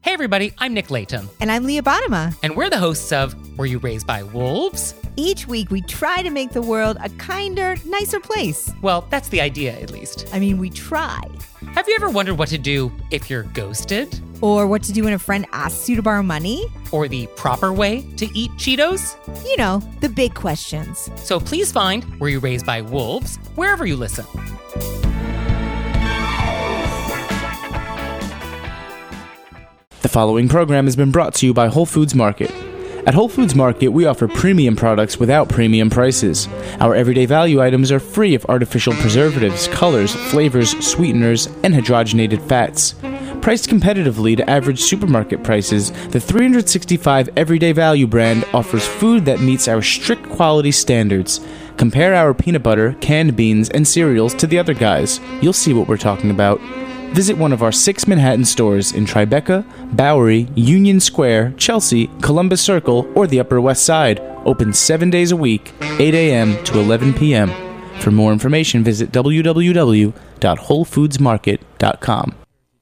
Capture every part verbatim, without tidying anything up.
Hey everybody, I'm Nick Layton. And I'm Leah Bottima. And we're the hosts of Were You Raised by Wolves? Each week we try to make the world a kinder, nicer place. Well, that's the idea, at least. I mean, we try. Have you ever wondered what to do if you're ghosted? Or what to do when a friend asks you to borrow money? Or the proper way to eat Cheetos? You know, the big questions. So please find Were You Raised by Wolves wherever you listen. The following program has been brought to you by Whole Foods Market. At Whole Foods Market, we offer premium products without premium prices. Our everyday value items are free of artificial preservatives, colors, flavors, sweeteners, and hydrogenated fats. Priced competitively to average supermarket prices, the three sixty-five Everyday Value brand offers food that meets our strict quality standards. Compare our peanut butter, canned beans, and cereals to the other guys. You'll see what we're talking about. Visit one of our six Manhattan stores in Tribeca, Bowery, Union Square, Chelsea, Columbus Circle, or the Upper West Side. Open seven days a week, eight a.m. to eleven p.m. For more information, visit w w w dot whole foods market dot com.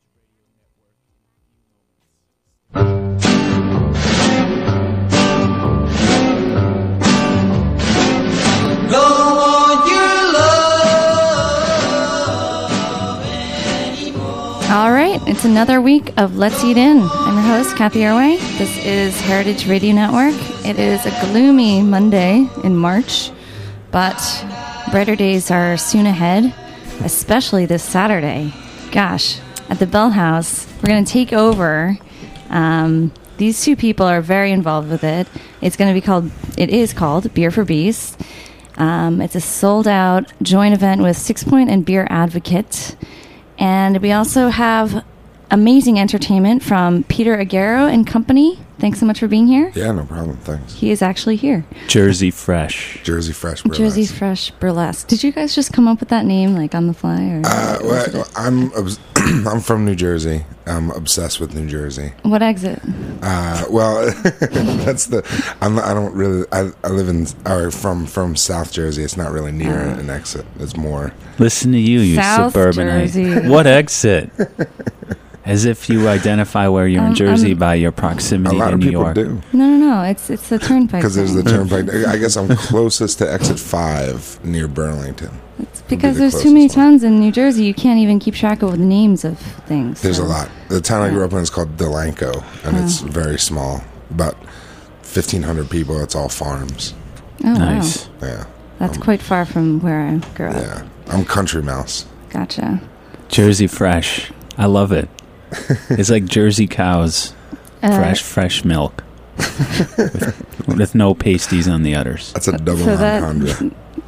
All right, it's another week of Let's Eat In. I'm your host, Kathy Erway. This is Heritage Radio Network. It is a gloomy Monday in March, but brighter days are soon ahead, especially this Saturday. Gosh, at the Bell House, we're going to take over. Um, these two people are very involved with it. It's going to be called, it is called Beer for Beasts. Um, it's a sold-out joint event with Six Point and Beer Advocate. And we also have amazing entertainment from Peter Aguero and company. Thanks so much for being here. Yeah, no problem. Thanks. He is actually here. Jersey Fresh. Jersey Fresh Burlesque. Jersey Fresh Burlesque. Did you guys just come up with that name, like on the fly? Or uh, well, I'm obs- I'm from New Jersey. I'm obsessed with New Jersey. What exit? Uh, well, that's the. I'm, I don't really. I, I live in or from from South Jersey. It's not really near uh, an exit. It's more. Listen to you, you South suburbanite. Jersey. What exit? As if you identify where you're um, in Jersey um, by your proximity to New York. A lot of people do. No, no, no. It's it's the turnpike. Because there's the turnpike. I guess I'm closest to exit five near Burlington. It's because be the there's too many one. towns in New Jersey. You can't even keep track of the names of things. There's so. a lot. The town I grew up in is called Delanco, and oh. it's very small. About fifteen hundred people. It's all farms. Oh, nice. Wow. Yeah. That's um, quite far from where I grew up. Yeah. I'm country mouse. Gotcha. Jersey Fresh. I love it. It's like Jersey cows. Uh, fresh, fresh milk. with, with no pasties on the udders. That's a double so entendre.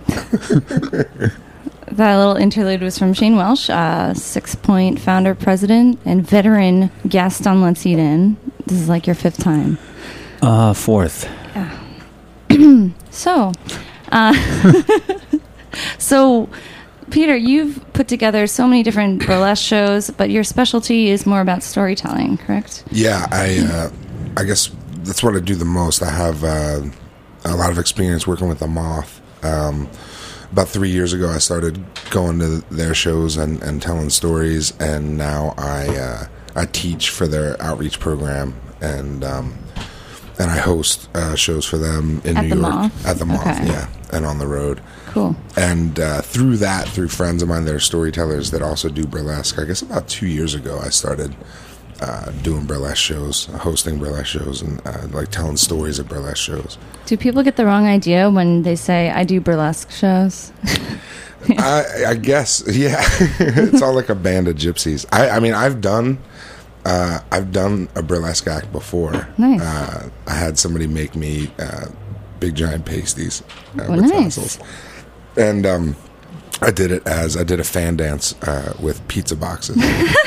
That, that little interlude was from Shane Welsh, uh, Six Point founder, president, and veteran guest on Let's Eat In. This is like your fifth time. Uh, fourth. Yeah. so, uh, so... Peter, you've put together so many different burlesque shows, but your specialty is more about storytelling, correct? Yeah, I uh, I guess that's what I do the most. I have uh, a lot of experience working with the Moth. Um, about three years ago, I started going to their shows and, and telling stories, and now I uh, I teach for their outreach program, and um, and I host uh, shows for them in at New the York Moth? at the Moth, okay. yeah, and on the road. Cool. And uh, through that, through friends of mine that are storytellers that also do burlesque, I guess about two years ago, I started uh, doing burlesque shows, hosting burlesque shows, and uh, like telling stories at burlesque shows. Do people get the wrong idea when they say, I do burlesque shows? I, I guess, yeah. It's all like a band of gypsies. I, I mean, I've done... Uh, I've done a burlesque act before. Nice. Uh, I had somebody make me uh, big giant pasties uh, oh, with nice. tassels. And um, I did it as I did a fan dance uh, with pizza boxes.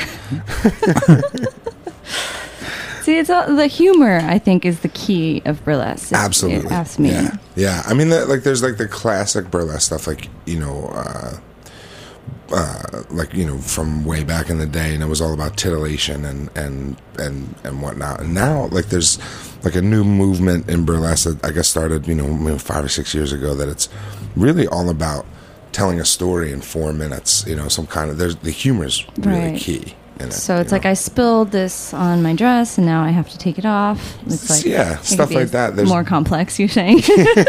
See, it's all, the humor, I think, is the key of burlesque. Absolutely. If you ask me. Yeah, yeah. I mean, the, like, there's like the classic burlesque stuff, like you know, uh, uh, like you know, from way back in the day, and it was all about titillation and and and and whatnot. And now, like, there's like a new movement in burlesque that I guess started, you know, five or six years ago. That it's really all about telling a story in four minutes. You know, some kind of there's the humor's really right. key. in it. So it's you like know? I spilled this on my dress, and now I have to take it off. It's like Yeah, it could stuff be like that. There's- more complex. You're saying?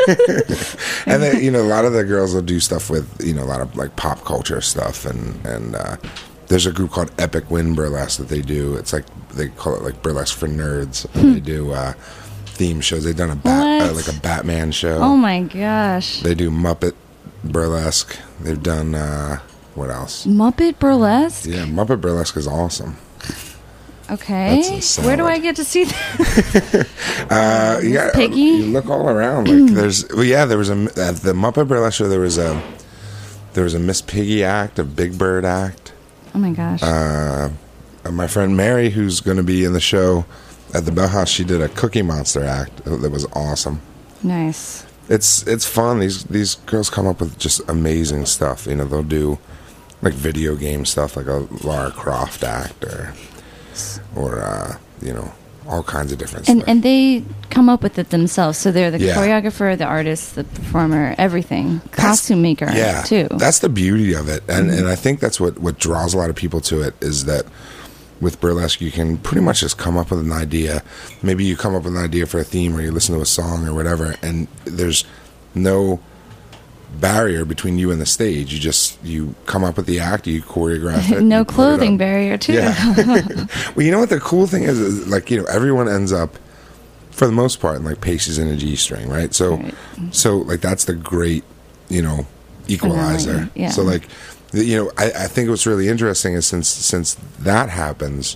And then, you know, a lot of the girls will do stuff with, you know, a lot of like pop culture stuff, and and uh, there's a group called Epic Win Burlesque that they do. It's like they call it like burlesque for nerds. And they do uh, theme shows. They've done a bat, uh, What? like a Batman show. Oh my gosh! They do Muppet Burlesque. They've done uh, what else? Muppet Burlesque. Yeah, Muppet Burlesque is awesome. Okay. That's a Where do salad. I get to see that? Uh, you got Piggy? you look all around. Like there's, well, yeah, there was a at the Muppet Burlesque show. There was a there was a Miss Piggy act, a Big Bird act. Oh my gosh! Uh, my friend Mary, who's going to be in the show at the Bell House, she did a Cookie Monster act that was awesome. Nice. It's it's fun. These these girls come up with just amazing stuff. You know, they'll do like video game stuff, like a Lara Croft act, or or uh, you know, all kinds of different And stuff. and they come up with it themselves. So they're the Yeah. choreographer, the artist, the performer, everything. Costume maker, yeah, too. That's the beauty of it, and and I think that's what what draws a lot of people to it, is that with burlesque you can pretty much just come up with an idea. Maybe you come up with an idea for a theme, or you listen to a song or whatever, and there's no barrier between you and the stage. You just you come up with the act, you choreograph it. no you put it clothing up. barrier, too. Yeah. Well, you know what the cool thing is, is, like, you know, everyone ends up, for the most part, in like Pacey's in a G string, right? So, Right. so like that's the great, you know, equalizer. Finale, yeah. So like, the- you know, I, I think what's really interesting is since since that happens,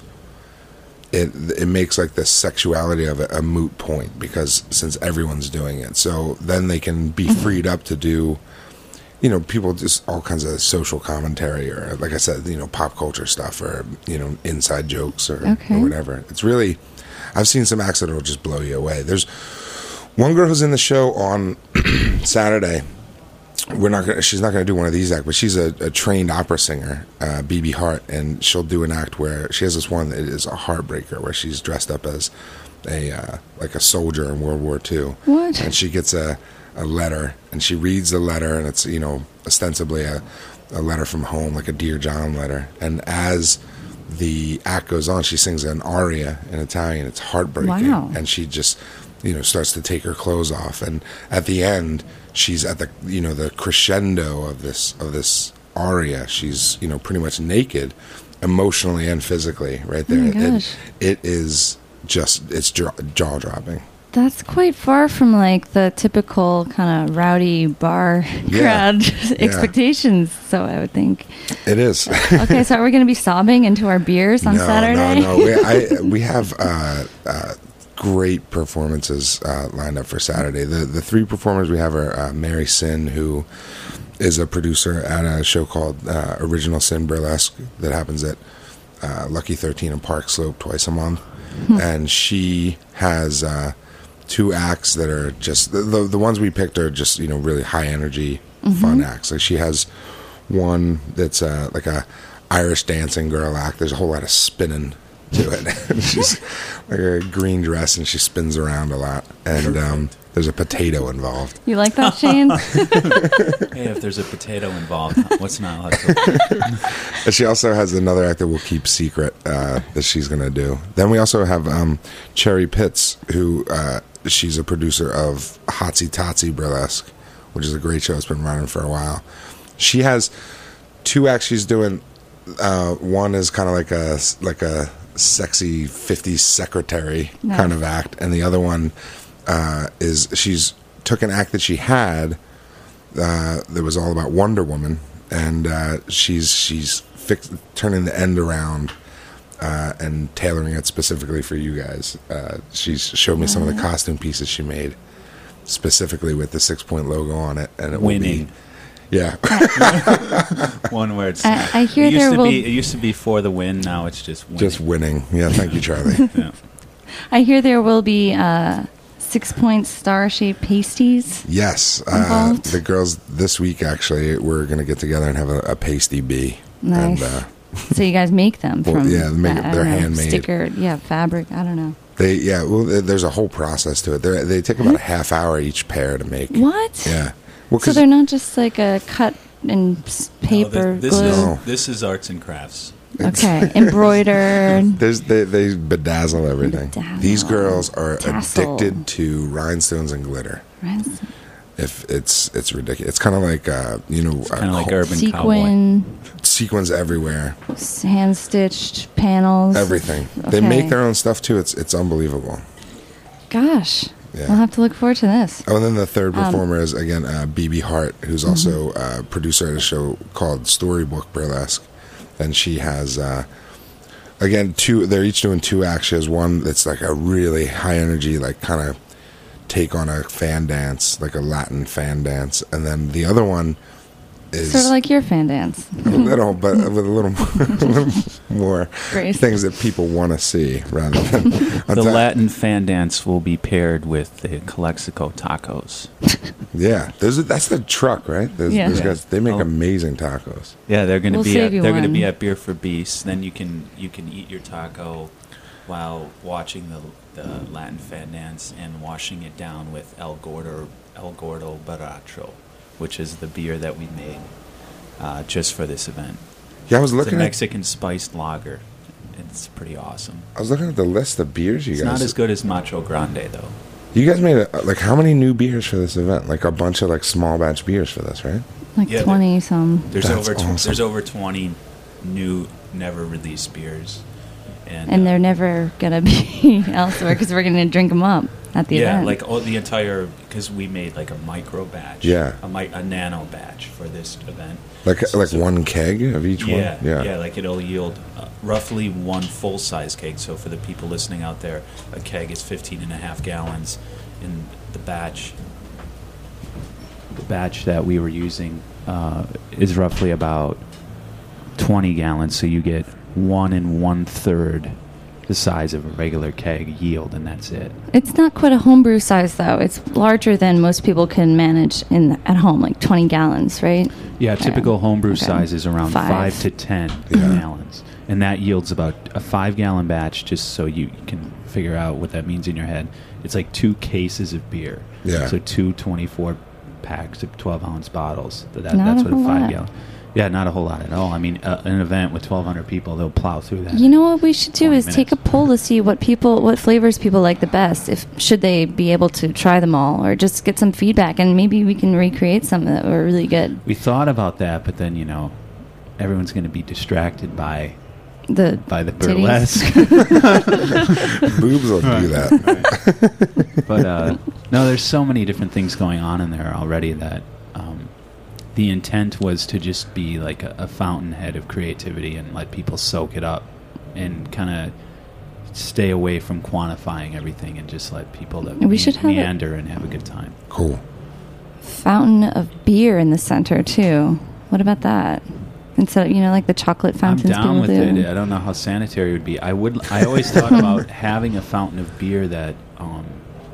it it makes like the sexuality of it a moot point, because since everyone's doing it, so then they can be freed up to do, you know, people just all kinds of social commentary, or like I said, you know, pop culture stuff, or, you know, inside jokes, or, Okay. or whatever. It's really, I've seen some acts that will just blow you away. There's one girl who's in the show on Saturday. We're not gonna, she's not going to do one of these acts, but she's a, a trained opera singer, uh, B B Hart, and she'll do an act where she has this one that is a heartbreaker, where she's dressed up as a uh, like a soldier in World War Two. What? And she gets a, a letter, and she reads the letter, and it's, you know, ostensibly a, a letter from home, like a Dear John letter. And as the act goes on, she sings an aria in Italian. It's heartbreaking. Wow. And she just, you know, starts to take her clothes off, and at the end, she's at the, you know, the crescendo of this of this aria. She's, you know, pretty much naked, emotionally and physically, right there. Oh my gosh. It, it is just, it's jaw dropping. That's quite far from like the typical kind of rowdy bar Yeah. crowd Yeah. expectations. So I would think. It is. Okay, so are we going to be sobbing into our beers on no, Saturday? No, no, we, I, we have uh, uh, great performances uh, lined up for Saturday. The the three performers we have are uh, Mary Sin, who is a producer at a show called uh, Original Sin Burlesque that happens at uh, Lucky thirteen in Park Slope twice a month, and she has uh, two acts that are just the, the the ones we picked are just, you know, really high energy, fun acts. Like she has one that's uh, like a Irish dancing girl act. There's a whole lot of spinning to it. She's like a green dress, and she spins around a lot, and um, there's a potato involved. You like that, Shane? Hey, if there's a potato involved, what's not like? And she also has another act that we'll keep secret uh, that she's going to do. Then we also have um, Cherry Pitts, who uh, she's a producer of Hotsy Totsy Burlesque, which is a great show. It's been running for a while. She has two acts she's doing. Uh, one is kind of like a like a sexy fifties secretary Nice. kind of act, and the other one uh, is she's took an act that she had uh, that was all about Wonder Woman, and uh, she's she's fix, turning the end around uh, and tailoring it specifically for you guys. Uh, she's showed me some of the costume pieces she made specifically with the six point logo on it, and it Winning. will be. Yeah. One word. I- I hear it used there to will- be. It used to be for the win. Now it's just winning. Just winning. Yeah, thank you, Charlie. Yeah. I hear there will be uh, six-point star-shaped pasties. Yes. Uh, Involved? the girls this week, actually, we're going to get together and have a, a pasty bee. Nice. And, uh, So you guys make them Well, from yeah, they make uh, it- I they're don't know, handmade. sticker, yeah, fabric. I don't know. they, yeah, well, there- there's a whole process to it. They're, they take about a half hour each pair to make. What? Yeah. Well, So 'cause- they're not just like a cut and s- paper No, this, this glue. is No. this is arts and crafts. Okay, embroidered. There's they, they bedazzle everything. Bedazzle. These girls are Tassel. addicted to rhinestones and glitter. Rhinestones. If it's it's ridiculous. It's kind of like uh, you know, Kind of like co- urban cowboy. Sequin, sequins everywhere. hand stitched panels. Everything. They Okay. make their own stuff too. It's it's unbelievable. Gosh, Yeah. I'll have to look forward to this. Oh, and then the third Um, performer is again uh, B B Hart, who's also Mm-hmm. a producer at a show called Storybook Burlesque, and she has uh, again two. They're each doing two acts. She has one that's like a really high energy, like kind of take on a fan dance, like a Latin fan dance, and then the other one is Sort of like your fan dance. a little, but with a little, a little more Grace. things that people want to see rather than on The top- Latin fan dance will be paired with the Calexico tacos. Yeah, those are, that's the truck, right? Those, Yeah. those Yeah. guys, they make Oh. amazing tacos. Yeah, they're going to We'll be save at, you they're going to one. be at Beer for Beast. Then you can you can eat your taco while watching the the Latin fan dance and washing it down with El Gordo El Gordo Baracho, which is the beer that we made uh, just for this event. Yeah, I was It's a looking at Mexican spiced lager. It's pretty awesome. I was looking at the list of beers you It's guys. not as good as Macho Grande though. You guys made a, like how many new beers for this event? Like a bunch of like small batch beers for this, right? Like Yeah, twenty some. There's That's over tw- awesome. there's over twenty new never released beers, and, And uh, they're never gonna be elsewhere because we're gonna drink them up at the yeah, event. like all the entire because we made like a micro batch, Yeah. a, mi- a nano batch for this event. Like So- like so- one keg of each Yeah, one. Yeah, yeah, like it'll yield uh, roughly one full size keg. So for the people listening out there, a keg is fifteen and a half gallons. In the batch, the batch that we were using uh, is roughly about twenty gallons. So you get one and one third the size of a regular keg yield, and that's it. It's not quite a homebrew size though. It's larger than most people can manage in at home, like twenty gallons, right? Yeah, typical homebrew Okay. size is around Five. five, to ten Yeah. gallons, and that yields about a five-gallon batch. Just so you can figure out what that means in your head, it's like two cases of beer. Yeah. So two twenty-four packs of twelve-ounce bottles. That, Not that's a what a whole lot. five-gallon. Yeah, not a whole lot at all. I mean, uh, an event with twelve hundred people, they'll plow through that. You know what we should do twenty is take a minutes. poll to see what people, what flavors people like the best. If should they be able to try them all, or just get some feedback, and maybe we can recreate some that were really good. We thought about that, but then you know, everyone's going to be distracted by The by the titties. burlesque. boobs will do that. But uh, no, there's so many different things going on in there already that um, the intent was to just be like a, a fountainhead of creativity and let people soak it up and kind of stay away from quantifying everything and just let people that We me- should have it- meander and have a good time. Cool. Fountain of beer in the center too. What about that? Instead, of, you know, like the chocolate I'm fountains down with people do. it. I don't know how sanitary it would be. I would. I always thought about having a fountain of beer that, um,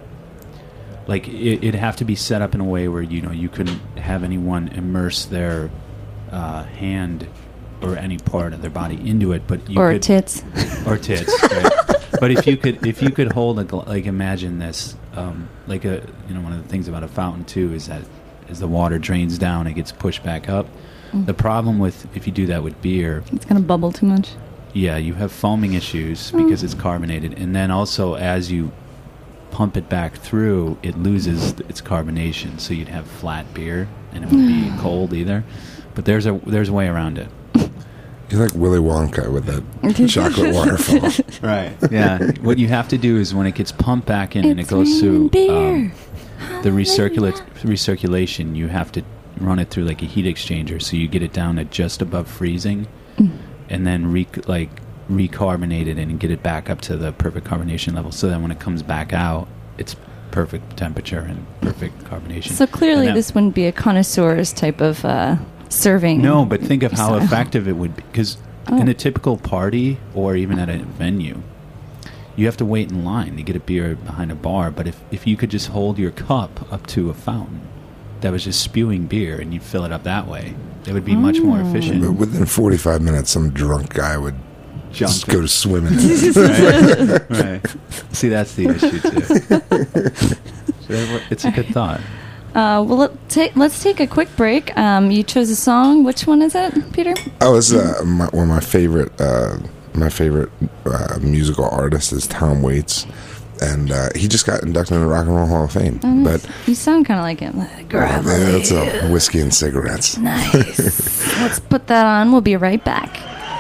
like, it, it'd have to be set up in a way where you know you couldn't have anyone immerse their uh, hand or any part of their body into it, but you or could, tits. or tits. Right? But if you could, if you could hold a gl- like, imagine this, um, like a you know one of the things about a fountain too is that as the water drains down, it gets pushed back up. Mm. The problem with if you do that with beer, It's gonna bubble too much. yeah, you have foaming issues because it's carbonated, and then also as you pump it back through, it loses th- its carbonation, so you'd have flat beer, and it wouldn't be cold either. But there's a there's a way around it. You're like Willy Wonka with that chocolate waterfall. Right. Yeah. What you have to do is when it gets pumped back in and it It's goes raining through beer. um, the recirculate recirculation, you have to run it through like a heat exchanger, so you get it down to just above freezing, Mm. and then re- like recarbonate it and get it back up to the perfect carbonation level. So that when it comes back out, it's perfect temperature and perfect carbonation. So clearly, And that- this wouldn't be a connoisseur's type of uh, serving. No, but think of how style. effective it would be. Because Oh. in a typical party or even at a venue, you have to wait in line to get a beer behind a bar. But if, if you could just hold your cup up to a fountain that was just spewing beer and you fill it up that way, it would be much more Oh. But efficient. within forty-five minutes, some drunk guy would Jump just it. go to swimming. in it. right. right. See, that's the issue, too. So that- it's a good thought. Uh, well, let take, let's take a quick break. Um, you chose a song. Which one is it, Peter? Oh, it's uh, my, one of my favorite uh, my favorite uh, musical artists is Tom Waits, and uh, he just got inducted into the Rock and Roll Hall of Fame. Um, but you sound kind of like him. Like, uh, it's a whiskey and cigarettes. Nice. Let's put that on. We'll be right back.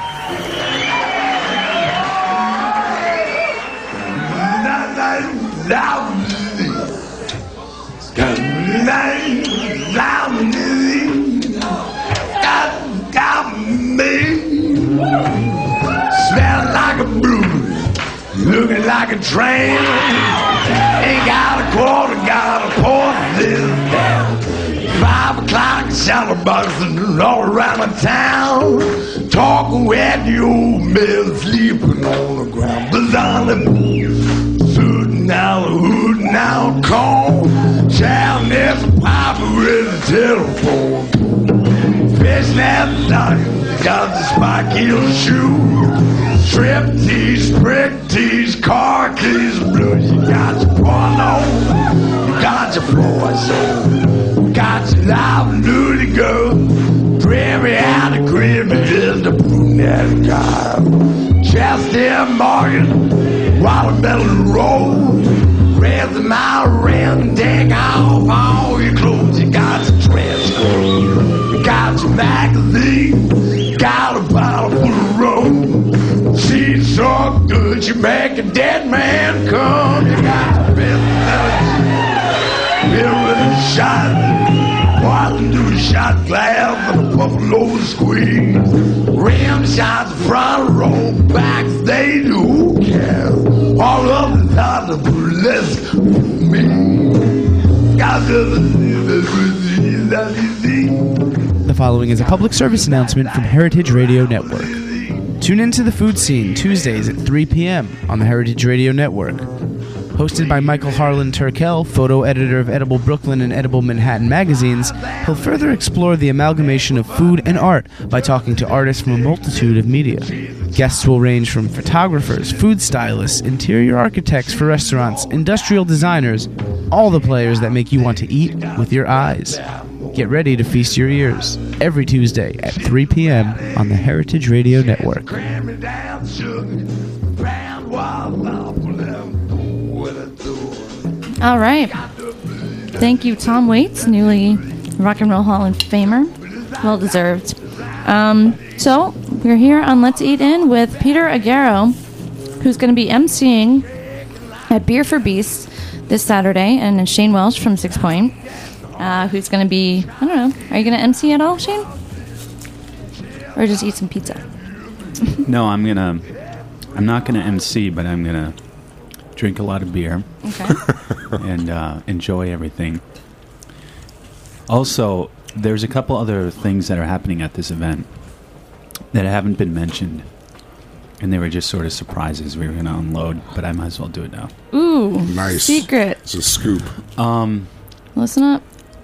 Smell like a brew, looking like a train. Ain't got a quarter, got a port this. Five o'clock, shadow buzzing all around the town. Talking with the old man sleeping on the ground. Bizarrely shooting out the hood now, call. Shouting at the piper with the telephone. Fishing at the night, got the spike heel shoe. Strip tees, prick tees, car keys, blues. You got your porno, you got your boy soul, you got your live nudie girl. Dreamy out the crib is the brunette guy. Chester Morgan, watermelon roll. Raise the mile, rent, take off all your clothes. You got your trench coat, you got your magazine, you got a bottle full of rum. She's so good, you make a dead man come. You got your best mirror shot, walking through the shot glass and a buffalo squeeze. Rim shots front row, backstage, who cares? All of the time, the burlesque me. Got The following is a public service announcement from Heritage Radio Network. Tune into the food scene Tuesdays at three p.m. on the Heritage Radio Network. Hosted by Michael Harlan Turkel, photo editor of Edible Brooklyn and Edible Manhattan magazines, he'll further explore the amalgamation of food and art by talking to artists from a multitude of media. Guests will range from photographers, food stylists, interior architects for restaurants, industrial designers, all the players that make you want to eat with your eyes. Get ready to feast your ears every Tuesday at three p.m. on the Heritage Radio Network. All right. Thank you, Tom Waits, newly Rock and Roll Hall of Famer. Well deserved. Um, so, we're here on Let's Eat In with Peter Aguero, who's going to be emceeing at Beer for Beasts this Saturday, and Shane Welsh from Six Point, uh, who's going to be, I don't know, are you going to M C at all, Shane? Or just eat some pizza? No, I'm going to, I'm not going to M C, but I'm going to drink a lot of beer. Okay. and uh, enjoy everything. Also, there's a couple other things that are happening at this event that haven't been mentioned, and they were just sort of surprises we were going to unload, but I might as well do it now. Ooh, Nice. secret. It's a scoop. Um, Listen up.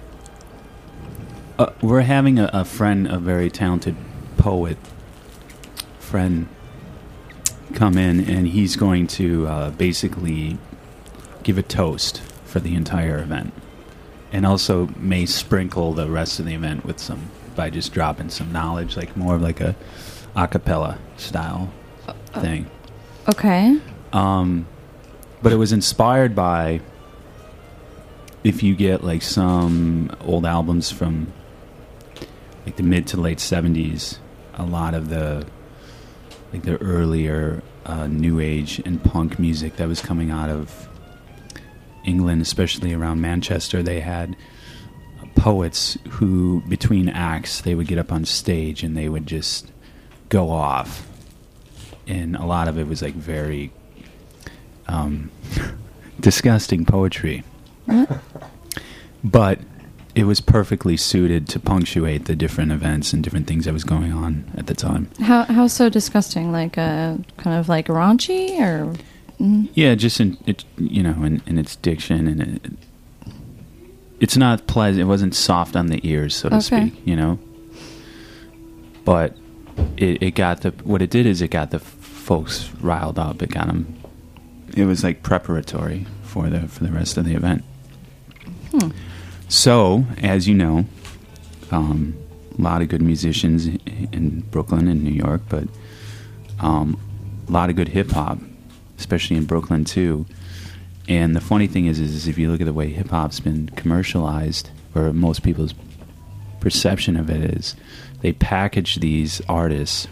uh, we're having a, a friend, a very talented poet friend, come in, and he's going to uh, basically give a toast for the entire event, and also may sprinkle the rest of the event with some, by just dropping some knowledge, like more of like a a cappella style uh, thing. Okay. Um, but it was inspired by, if you get like some old albums from like the mid to late seventies, a lot of the like the earlier uh, new age and punk music that was coming out of England, especially around Manchester, they had poets who, between acts, they would get up on stage and they would just go off. And a lot of it was like very um, disgusting poetry. What? But it was perfectly suited to punctuate the different events and different things that was going on at the time. How how so disgusting? Like uh, kind of like raunchy, or mm? Yeah, just in it, you know, in, in its diction, and it, it's not pleasant. It wasn't soft on the ears, so to Okay. speak. You know, but it, it got the what it did is it got the f- folks riled up. It got them. It was like preparatory for the for the rest of the event. Hmm. So, as you know, um, a lot of good musicians in Brooklyn and New York, but um, a lot of good hip-hop, especially in Brooklyn, too. And the funny thing is, is if you look at the way hip-hop's been commercialized, or most people's perception of it is, they package these artists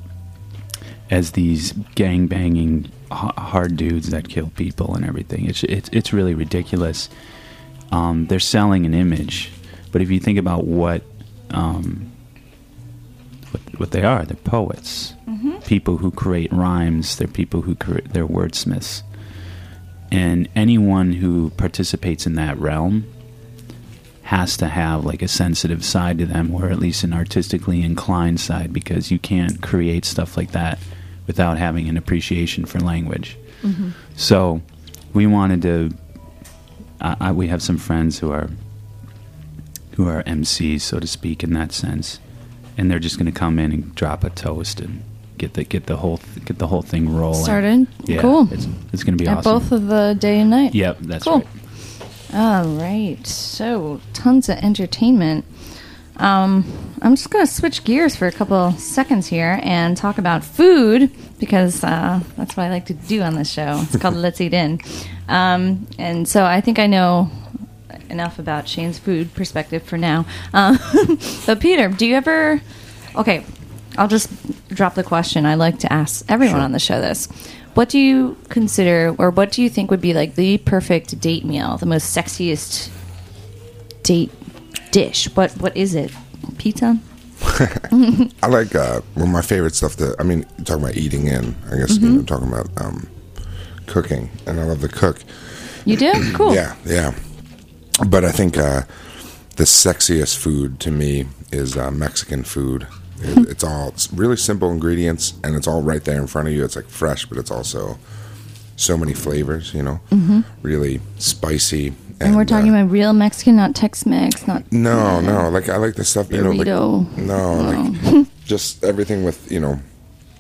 as these gang-banging h- hard dudes that kill people and everything. It's it's, it's really ridiculous. Um, they're selling an image, but if you think about what um, what, what they are, they're poets, mm-hmm. people who create rhymes. They're people who create, they're wordsmiths, and anyone who participates in that realm has to have like a sensitive side to them, or at least an artistically inclined side, because you can't create stuff like that without having an appreciation for language. Mm-hmm. So we wanted to. Uh, I, we have some friends who are who are M Cs, so to speak, in that sense, and they're just going to come in and drop a toast and get the get the whole th- get the whole thing rolling. Started. Yeah, cool. It's, it's going to be At awesome. both of the day and night. Yep, that's cool. right. All right. So tons of entertainment. Um, I'm just going to switch gears for a couple seconds here and talk about food, because uh, that's what I like to do on this show. It's called Let's Eat In. Um, and so I think I know enough about Shane's food perspective for now. Um, but Peter, do you ever... Okay, I'll just drop the question. I like to ask everyone Sure. on the show this. What do you consider, or what do you think would be like the perfect date meal, the most sexiest date dish? What What is it? Pizza? I like uh, one of my favorite stuff. To I mean, you're talking about eating in. I guess Mm-hmm. you know, talking about um, cooking, and I love to cook. You do? Cool. Yeah, yeah. But I think uh, the sexiest food to me is uh, Mexican food. It, it's all it's really simple ingredients, and it's all right there in front of you. It's like fresh, but it's also so many flavors. You know, mm-hmm. really spicy. And, And we're talking uh, about real Mexican, not Tex-Mex, not... No, no. Like I like the stuff. You know, like Burrito. no, No. like just everything with you know,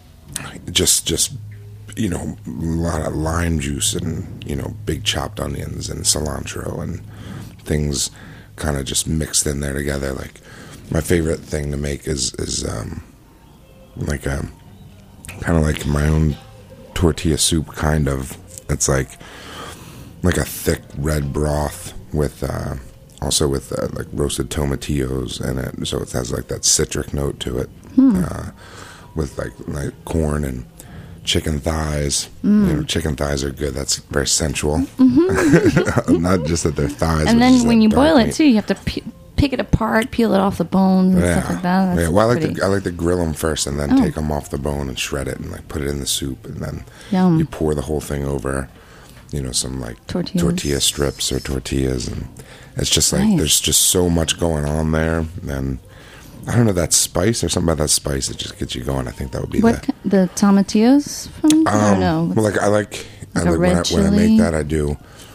just just you know, a lot of lime juice and you know, big chopped onions and cilantro and things kind of just mixed in there together. Like my favorite thing to make is is um, like a kind of like my own tortilla soup. Kind of. It's like like a thick red broth with uh, also with uh, like roasted tomatillos in it, so it has like that citric note to it. Hmm. Uh, with like like corn and chicken thighs. Mm. You know, chicken thighs are good. That's very sensual. Mm-hmm. Not just that they're thighs. And but then just when that you dark boil it meat. too, you have to pe- pick it apart, peel it off the bones and Yeah, stuff like that. That's yeah. Well, I like pretty- to I like to grill them first and then Oh. take them off the bone and shred it and like put it in the soup and then Yum. you pour the whole thing over, you know, some like Tortillas. tortilla strips or tortillas, and it's just like Nice. there's just so much going on there. And I don't know, that spice or something about that spice that just gets you going. I think that would be What, the. ki- the tomatillos from? I don't know. Um, well, like I like, Like I a like when, red I, when I chili? make that, I do,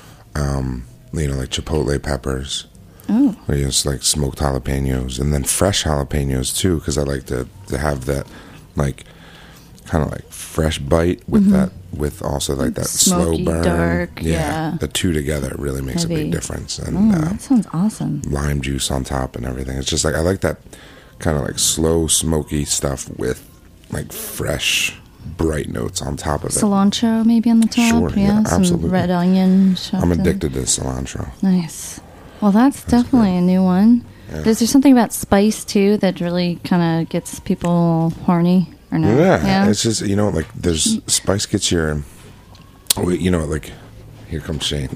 um, you know, like chipotle peppers. Oh. Or just like smoked jalapenos, and then fresh jalapenos too, because I like to, to have that like kind of like fresh bite with that, with also like that Smoky, slow burn. dark, yeah. The two together really makes a Heavy. big difference, and Oh, uh, that sounds awesome. lime juice on top and everything. It's just like I like that kind of like slow smoky stuff with like fresh bright notes on top of it. Cilantro maybe on the top? Sure, yeah, some absolutely. red onion. chopped I'm in. addicted to cilantro. Nice. Well, that's, definitely good. a new one. Yeah. Is there something about spice, too, that really kind of gets people horny? Or no? Yeah, it's just, you know, like there's spice gets your, oh, you know, like here comes Shane.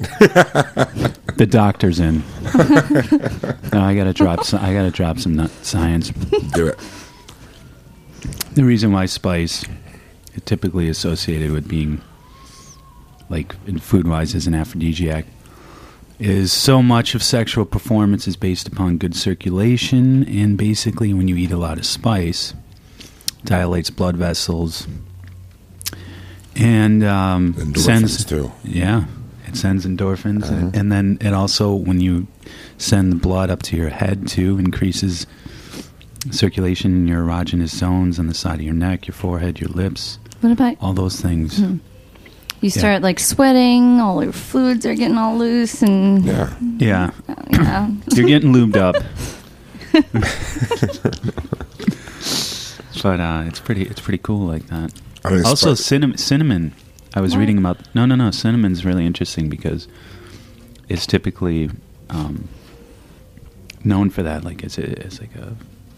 The doctor's in. No, I gotta drop. Some, I gotta drop some nut science. Do it. The reason why spice is typically associated with being, like in food-wise, as an aphrodisiac, is so much of sexual performance is based upon good circulation, and basically when you eat a lot of spice, dilates blood vessels, and um, Endorphins sends too. Yeah, it sends endorphins, Uh-huh. and then it also, when you send the blood up to your head too, increases circulation in your erogenous zones on the side of your neck, your forehead, your lips, What about... all those things. Hmm. You start like sweating, all your fluids are getting all loose, and Yeah. Yeah. yeah. You're getting lubed up. But uh, it's pretty it's pretty cool like that. I mean, it's Also, spi- cinnamon, cinnamon. I was What? reading about... No, no, no. Cinnamon's really interesting because it's typically um, known for that. Like, it's, a, it's like a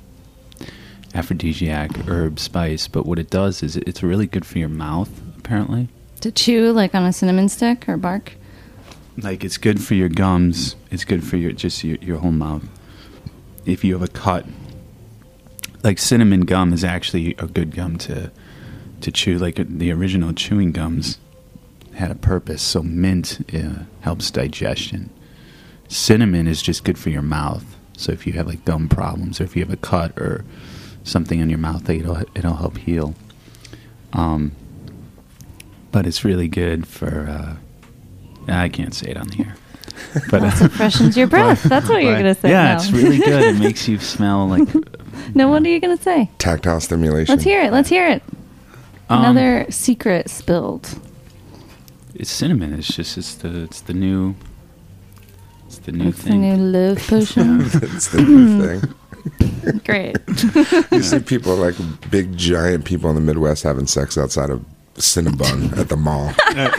aphrodisiac herb spice. But what it does is it's really good for your mouth, apparently. To chew like on a cinnamon stick or bark. Like, it's good for your gums. It's good for your just your, your whole mouth. If you have a cut, like cinnamon gum is actually a good gum to to chew. Like uh, the original chewing gums had a purpose. So mint uh, helps digestion. Cinnamon is just good for your mouth. So if you have like gum problems, or if you have a cut or something in your mouth, it'll it'll help heal. Um, but it's really good for. Uh, I can't say it on the air. But uh, Freshens your breath. That's what you're but- going to say. Yeah, now. it's really good. It makes you smell like. No, what are you going to say? tactile stimulation. Let's hear it. Let's hear it. Um, Another secret spilled. It's cinnamon. It's just it's the it's the new. It's the new It's the thing. new love potion. It's the new thing. Great. You see people like big giant people in the Midwest having sex outside of Cinnabon at the mall.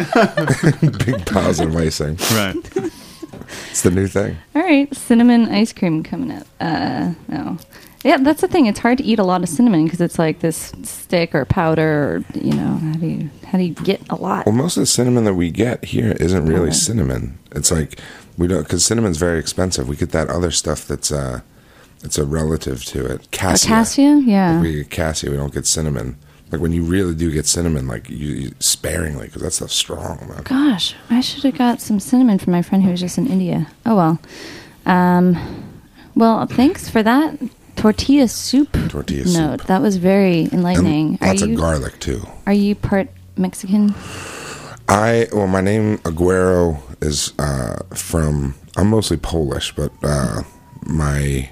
Big piles of icing. Right. It's the new thing. All right, cinnamon ice cream coming up. Uh, no. Yeah, that's the thing. It's hard to eat a lot of cinnamon because it's like this stick or powder, or you know, how do you how do you get a lot? Well, most of the cinnamon that we get here isn't really Okay. cinnamon. It's like we don't because cinnamon's very expensive. We get that other stuff that's uh, it's a relative to it. Cassia. Cassia, yeah. Like we get cassia. We don't get cinnamon. Like when you really do get cinnamon, like you, you sparingly because that stuff's strong, man. Gosh, I should have got some cinnamon from my friend who was just in India. Oh well. Um, well, thanks for that tortilla soup Tortilla note. soup. That was very enlightening. And lots are you of garlic too. are you part Mexican? I well, my name Aguero is uh, from. I'm mostly Polish, but uh, my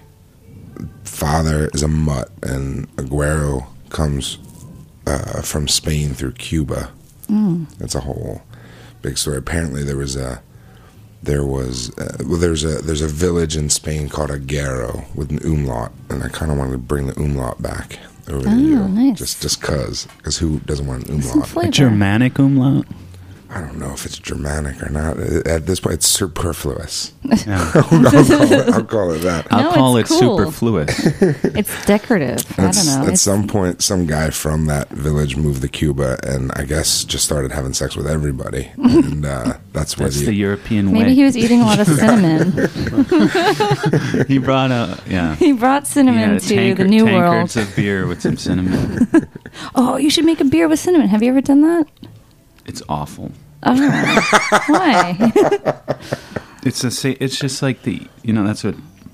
father is a mutt, and Aguero comes uh, from Spain through Cuba. Mm. That's a whole big story. Apparently, there was a there was uh, well, there's a there's a village in Spain called Aguero with an umlaut, and I kind of wanted to bring the umlaut back over Oh, to you, nice. just just cause, because who doesn't want an Some umlaut? A flavor. Germanic umlaut. I don't know if it's Germanic or not. At this point, it's superfluous. Yeah. I'll, call it, I'll call it that. I'll No, call it it's cool. superfluous. It's decorative. I That's- don't know. At It's- some point, some guy from that village moved to Cuba, and I guess just started having sex with everybody, and uh, that's where That's the, the European Maybe way. he was eating a lot of cinnamon. He brought a yeah. He brought cinnamon Yeah, to tanker- the New tankards World. of beer with some cinnamon. Oh, you should make a beer with cinnamon. Have you ever done that? It's awful. Oh, why? It's a sa- it's just like the you know that's what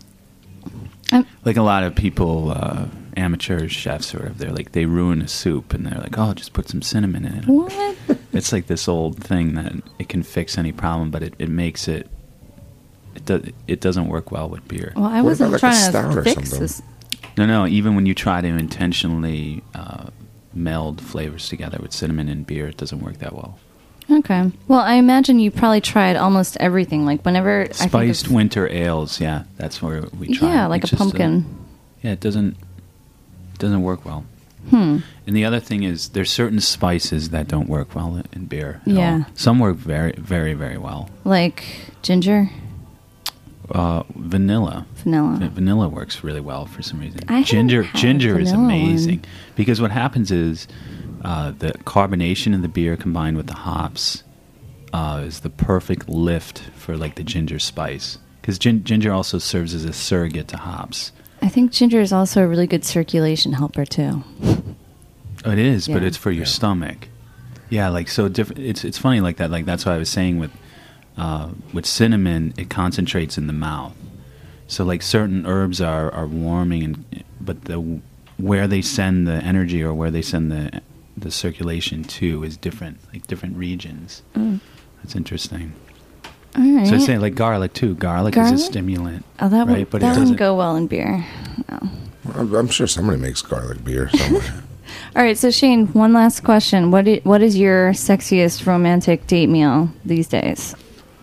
Um, like a lot of people uh, amateur chefs or whatever they're like they ruin a soup and they're like, oh, just put some cinnamon in it. What? It's like this old thing that it can fix any problem, but it, it makes it it does it doesn't work well with beer. Well, I What wasn't about like a trying stout to or fix something? this. No, no. Even when you try to intentionally uh, meld flavors together with cinnamon and beer, it doesn't work that well. Okay. Well, I imagine you probably tried almost everything. Like whenever I think Spiced of, winter ales, yeah, that's where we try. yeah, like It's a just pumpkin. yeah, it doesn't it doesn't work well. Hmm. And the other thing is, there's certain spices that don't work well in- in beer. at Yeah. all. Some work very, very, very well. Like ginger, Uh, vanilla. vanilla. Va- Vanilla works really well for some reason. I haven't ginger, had ginger is vanilla amazing one. because what happens is uh, the carbonation in the beer combined with the hops uh, is the perfect lift for like the ginger spice. Because gin- ginger also serves as a surrogate to hops. I think ginger is also a really good circulation helper too. Oh, it is, but Yeah. it's for your stomach. Yeah, like so different. It's it's funny like that. Like that's what I was saying with uh, with cinnamon. It concentrates in the mouth. So like certain herbs are, are warming, and but the where they send the energy or where they send the the circulation to is different. Like different regions. Mm. That's interesting. All right. So I say like garlic too. Garlic, is Garlic? a stimulant. oh, that right, would but it that doesn't- wouldn't go well in beer. No. I'm, I'm sure somebody makes garlic beer somewhere. All right, so Shane, one last question. What i- what is your sexiest romantic date meal these days?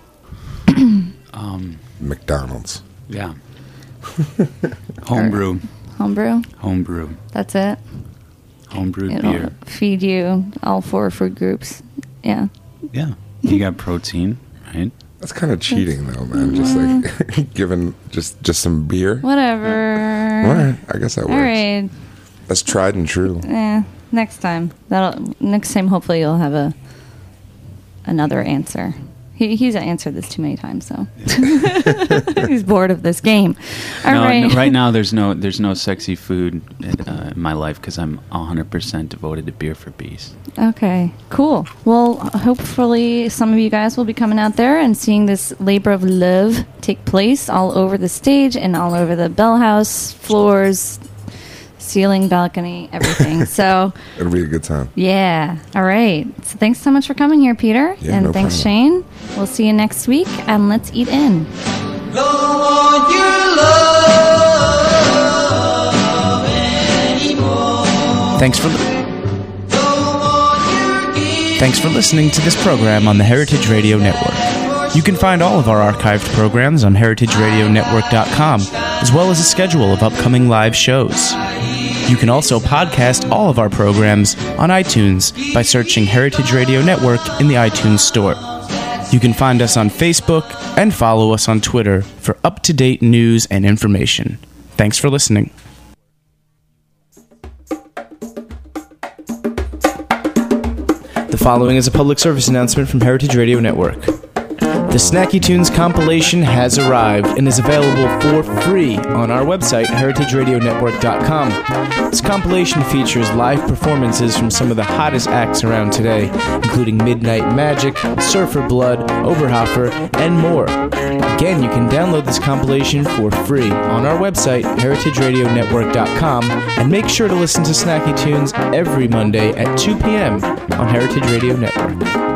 Um, McDonald's. yeah. Homebrew. Homebrew? Homebrew. That's it? Homebrewed It'll beer. feed you all four food groups. Yeah. Yeah. You got protein, right? That's kind of cheating, though, man. Just like giving just just some beer. Whatever. All right, I guess that works. All right. That's tried and true. Eh, next time. That'll next time hopefully you'll have a another answer. He he's answered this too many times, so he's bored of this game. All no, right. no, right now there's no there's no sexy food in, uh, in my life because I'm one hundred percent devoted to Beer for Bees. Okay, cool. Well, hopefully some of you guys will be coming out there and seeing this labor of love take place all over the stage and all over the Bell House floors, ceiling, balcony, everything. So It'll be a good time. yeah. All right. So thanks so much for coming here, Peter. Yeah, and no thanks, problem. Shane. We'll see you next week, and let's eat in. Thanks for Thanks for listening to this program on the Heritage Radio Network. You can find all of our archived programs on heritage radio network dot com, as well as a schedule of upcoming live shows. You can also podcast all of our programs on iTunes by searching Heritage Radio Network in the iTunes Store. You can find us on Facebook and follow us on Twitter for up-to-date news and information. Thanks for listening. The following is a public service announcement from Heritage Radio Network. The Snacky Tunes compilation has arrived and is available for free on our website, heritage radio network dot com. This compilation features live performances from some of the hottest acts around today, including Midnight Magic, Surfer Blood, Oberhofer, and more. Again, you can download this compilation for free on our website, heritage radio network dot com, and make sure to listen to Snacky Tunes every Monday at two p.m. on Heritage Radio Network.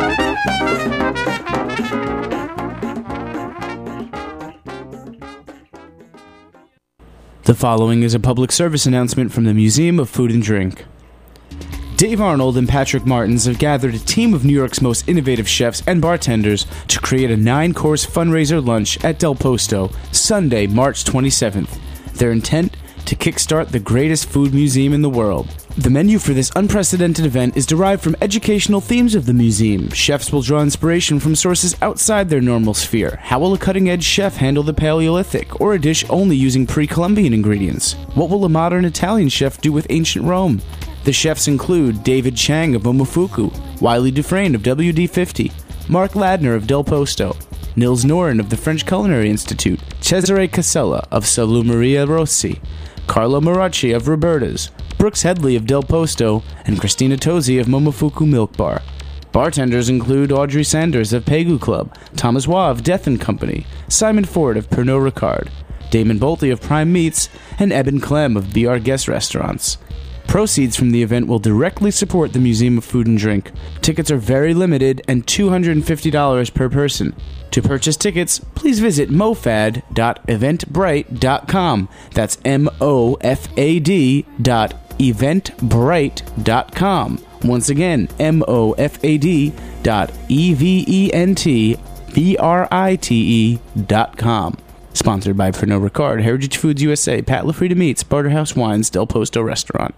The following is a public service announcement from the Museum of Food and Drink. Dave Arnold and Patrick Martins have gathered a team of New York's most innovative chefs and bartenders to create a nine-course fundraiser lunch at Del Posto, Sunday, March twenty-seventh. Their intent? To kickstart the greatest food museum in the world. The menu for this unprecedented event is derived from educational themes of the museum. Chefs will draw inspiration from sources outside their normal sphere. How will a cutting-edge chef handle the Paleolithic, or a dish only using pre-Columbian ingredients? What will a modern Italian chef do with ancient Rome? The chefs include David Chang of Momofuku, Wiley Dufresne of W D fifty, Mark Ladner of Del Posto, Nils Noren of the French Culinary Institute, Cesare Casella of Salumeria Rossi, Carlo Maracci of Roberta's, Brooks Headley of Del Posto, and Christina Tosi of Momofuku Milk Bar. Bartenders include Audrey Sanders of Pegu Club, Thomas Waugh of Death and Company, Simon Ford of Pernod Ricard, Damon Bolte of Prime Meats, and Eben Clem of Be Our Guest Restaurants. Proceeds from the event will directly support the Museum of Food and Drink. Tickets are very limited and two hundred fifty dollars per person. To purchase tickets, please visit mofad dot eventbrite dot com. That's M O F A D dot eventbrite dot com. Once again, M O F A D dot E V E N T B R I T E dot com. Sponsored by Pernod Ricard, Heritage Foods U S A, Pat LaFrida Meats, Barterhouse Wines, Del Posto Restaurant.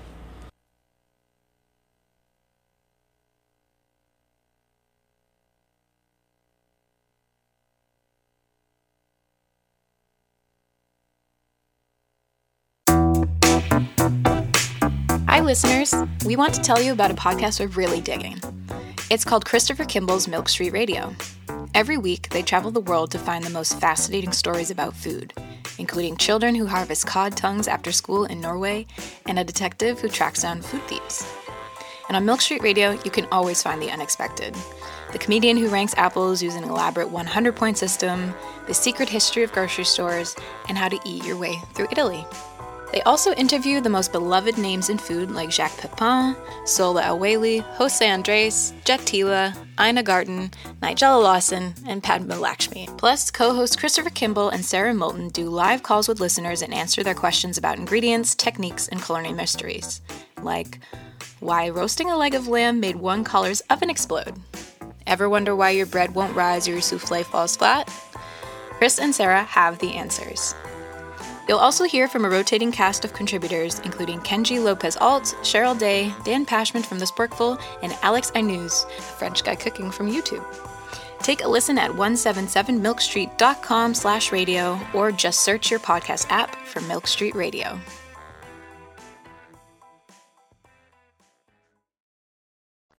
Hi, listeners. We want to tell you about a podcast we're really digging. It's called Christopher Kimball's Milk Street Radio. Every week, they travel the world to find the most fascinating stories about food, including children who harvest cod tongues after school in Norway and a detective who tracks down food thieves. And on Milk Street Radio, you can always find the unexpected. The comedian who ranks apples using an elaborate one hundred point system, the secret history of grocery stores, and how to eat your way through Italy. They also interview the most beloved names in food like Jacques Pepin, Sola El-Waylly, Jose Andres, Jet Tila, Ina Garten, Nigella Lawson, and Padma Lakshmi. Plus, co-hosts Christopher Kimball and Sarah Moulton do live calls with listeners and answer their questions about ingredients, techniques, and culinary mysteries. like why roasting a leg of lamb made one caller's oven explode. Ever wonder why your bread won't rise or your souffle falls flat? Chris and Sarah have the answers. You'll also hear from a rotating cast of contributors, including Kenji Lopez-Alt, Cheryl Day, Dan Pashman from The Sporkful, and Alex Ainuz, a French guy cooking from YouTube. Take a listen at one seventy-seven milk street dot com slash radio or just search your podcast app for Milk Street Radio.